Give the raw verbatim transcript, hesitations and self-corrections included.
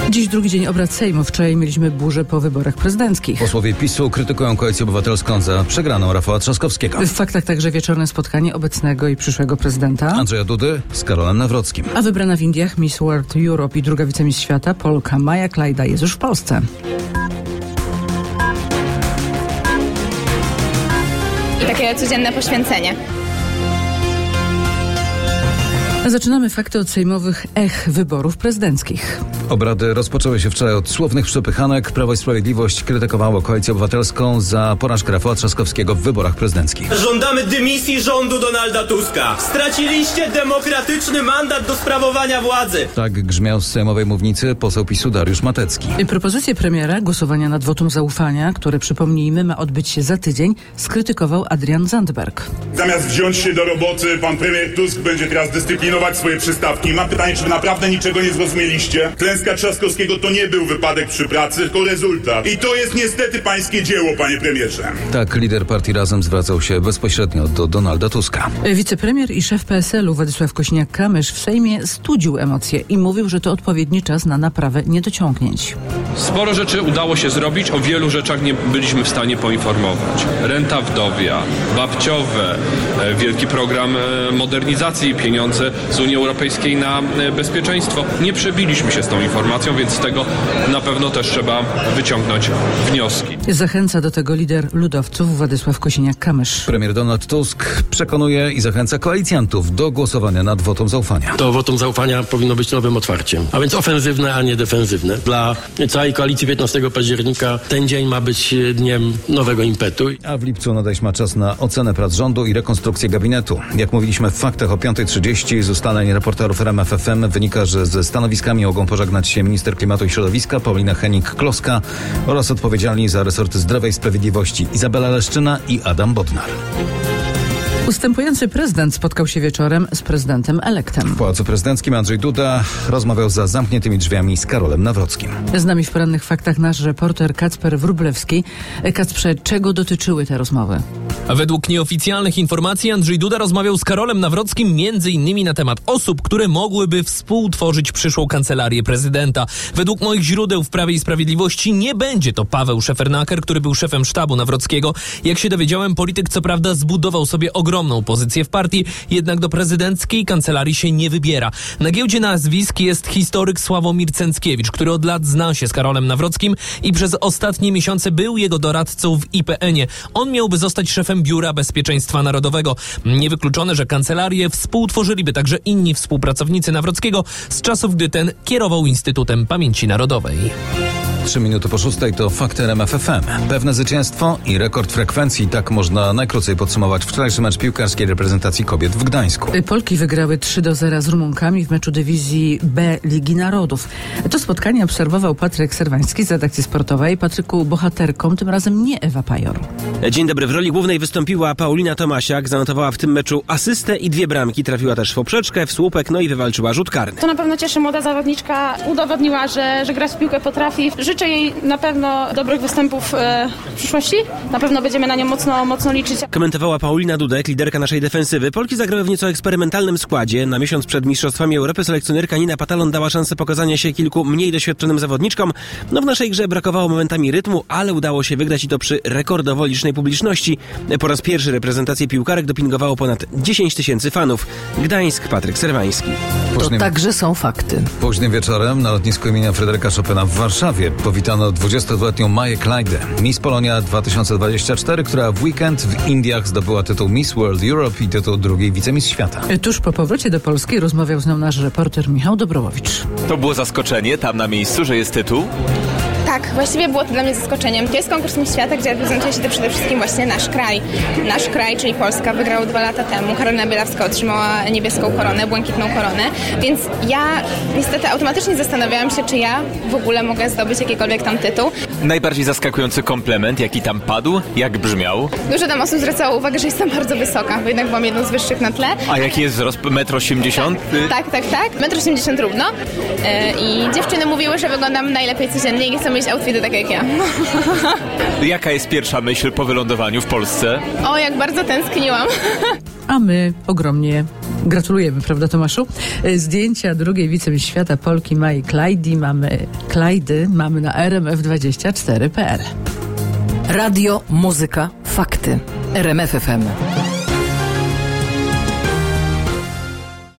Dziś drugi dzień obrad Sejmu. Wczoraj mieliśmy burzę po wyborach prezydenckich. Posłowie PiSu krytykują Koalicję Obywatelską za przegraną Rafała Trzaskowskiego. W faktach także wieczorne spotkanie obecnego i przyszłego prezydenta Andrzeja Dudy z Karolem Nawrockim. A wybrana w Indiach Miss World Europe i druga wicemistrz świata Polka Maja Klajda jest już w Polsce. I takie codzienne poświęcenie. Zaczynamy fakty od sejmowych ech wyborów prezydenckich. Obrady rozpoczęły się wczoraj od słownych przepychanek. Prawo i Sprawiedliwość krytykowało Koalicję Obywatelską za porażkę Rafała Trzaskowskiego w wyborach prezydenckich. Żądamy dymisji rządu Donalda Tuska. Straciliście demokratyczny mandat do sprawowania władzy. Tak grzmiał z sejmowej mównicy poseł PiSu Dariusz Matecki. Propozycję premiera głosowania nad wotum zaufania, które przypomnijmy ma odbyć się za tydzień, skrytykował Adrian Zandberg. Zamiast wziąć się do roboty, pan premier Tusk będzie teraz dyscyplinować swoje przystawki. Mam pytanie, czy wy naprawdę niczego nie zrozumieliście? Klęska Trzaskowskiego to nie był wypadek przy pracy, tylko rezultat. I to jest niestety pańskie dzieło, panie premierze. Tak, lider partii Razem zwracał się bezpośrednio do Donalda Tuska. Wicepremier i szef P S L u Władysław Kosiniak-Kamysz w Sejmie studził emocje i mówił, że to odpowiedni czas na naprawę niedociągnięć. Sporo rzeczy udało się zrobić, o wielu rzeczach nie byliśmy w stanie poinformować. Renta wdowia, babciowe, wielki program modernizacji, pieniądze z Unii Europejskiej na bezpieczeństwo. Nie przebiliśmy się z tą informacją, więc z tego na pewno też trzeba wyciągnąć wnioski. Zachęca do tego lider ludowców Władysław Kosiniak-Kamysz. Premier Donald Tusk przekonuje i zachęca koalicjantów do głosowania nad wotum zaufania. To wotum zaufania powinno być nowym otwarciem, a więc ofensywne, a nie defensywne. Dla całej koalicji piętnastego października ten dzień ma być dniem nowego impetu. A w lipcu nadejść ma czas na ocenę prac rządu i rekonstrukcję gabinetu. Jak mówiliśmy w faktach o piąta trzydzieści z ustaleń reporterów R M F F M wynika, że ze stanowiskami mogą pożegnać się minister klimatu i środowiska Paulina Hennig-Kloska oraz odpowiedzialni za resorty zdrowej sprawiedliwości Izabela Leszczyna i Adam Bodnar. Ustępujący prezydent spotkał się wieczorem z prezydentem elektem. W Pałacu Prezydenckim Andrzej Duda rozmawiał za zamkniętymi drzwiami z Karolem Nawrockim. Z nami w porannych faktach nasz reporter Kacper Wróblewski. Kacprze, czego dotyczyły te rozmowy? A według nieoficjalnych informacji Andrzej Duda rozmawiał z Karolem Nawrockim między innymi na temat osób, które mogłyby współtworzyć przyszłą kancelarię prezydenta. Według moich źródeł w Prawie i Sprawiedliwości nie będzie to Paweł Szefernaker, który był szefem sztabu Nawrockiego. Jak się dowiedziałem, polityk co prawda zbudował sobie ogromną pozycję w partii, jednak do prezydenckiej kancelarii się nie wybiera. Na giełdzie nazwisk jest historyk Sławomir Cęckiewicz, który od lat zna się z Karolem Nawrockim i przez ostatnie miesiące był jego doradcą w I P N-ie. On miałby zostać szefem Biura Bezpieczeństwa Narodowego. Niewykluczone, że kancelarię współtworzyliby także inni współpracownicy Nawrockiego z czasów, gdy ten kierował Instytutem Pamięci Narodowej. Trzy minuty po szóstej to fakty R M F F M. Pewne zwycięstwo i rekord frekwencji. Tak można najkrócej podsumować wczorajszy mecz piłkarskiej reprezentacji kobiet w Gdańsku. Polki wygrały trzy do zera z Rumunkami w meczu dywizji B Ligi Narodów. To spotkanie obserwował Patryk Serwański z redakcji sportowej. Patryku, bohaterką tym razem nie Ewa Pajor. Dzień dobry. W roli głównej wystąpiła Paulina Tomasiak. Zanotowała w tym meczu asystę i dwie bramki. Trafiła też w poprzeczkę, w słupek, no i wywalczyła rzut karny. To na pewno cieszy, młoda zawodniczka. Udowodniła, że, że grać w piłkę potrafi. Życzę jej na pewno dobrych występów e, w przyszłości. Na pewno będziemy na nią mocno, mocno liczyć. Komentowała Paulina Dudek, liderka naszej defensywy. Polki zagrały w nieco eksperymentalnym składzie. Na miesiąc przed Mistrzostwami Europy selekcjonerka Nina Patalon dała szansę pokazania się kilku mniej doświadczonym zawodniczkom. No w naszej grze brakowało momentami rytmu, ale udało się wygrać i to przy rekordowo licznej publiczności. Po raz pierwszy reprezentację piłkarek dopingowało ponad dziesięć tysięcy fanów. Gdańsk, Patryk Serwański. To Późnym, także są fakty. Późnym wieczorem na lotnisku imienia Fryderyka Chopina w Warszawie powitano dwudziestodwuletnią Maję Klajdę, Miss Polonia dwa tysiące dwadzieścia cztery, która w weekend w Indiach zdobyła tytuł Miss World Europe i tytuł drugiej wicemistrz świata. Tuż po powrocie do Polski rozmawiał z nią nasz reporter Michał Dobrowowicz. To było zaskoczenie tam na miejscu, że jest tytuł? Tak, właściwie było to dla mnie zaskoczeniem. To jest konkurs Miss Świata, gdzie reprezentuje się to przede wszystkim właśnie nasz kraj. Nasz kraj, czyli Polska, wygrał dwa lata temu. Karolina Bielawska otrzymała niebieską koronę, błękitną koronę. Więc ja niestety automatycznie zastanawiałam się, czy ja w ogóle mogę zdobyć jakikolwiek tam tytuł. Najbardziej zaskakujący komplement, jaki tam padł, jak brzmiał? Dużo tam osób zwracało uwagę, że jestem bardzo wysoka, bo jednak byłam jedną z wyższych na tle. A jaki jest wzrost? metr osiemdziesiąt? Tak, tak, tak. metr osiemdziesiąt równo. Yy, I dziewczyny mówiły, że wyglądam najlepiej codziennie i chcą mieć outfity takie jak ja. Jaka jest pierwsza myśl po wylądowaniu w Polsce? O, jak bardzo tęskniłam. A my ogromnie Gratulujemy, prawda, Tomaszu? Zdjęcia drugiej wicemistrz świata Polki Mai Klajdy mamy, Klajdy mamy na r m f dwadzieścia cztery kropka p l. Radio, muzyka, fakty. R M F F M.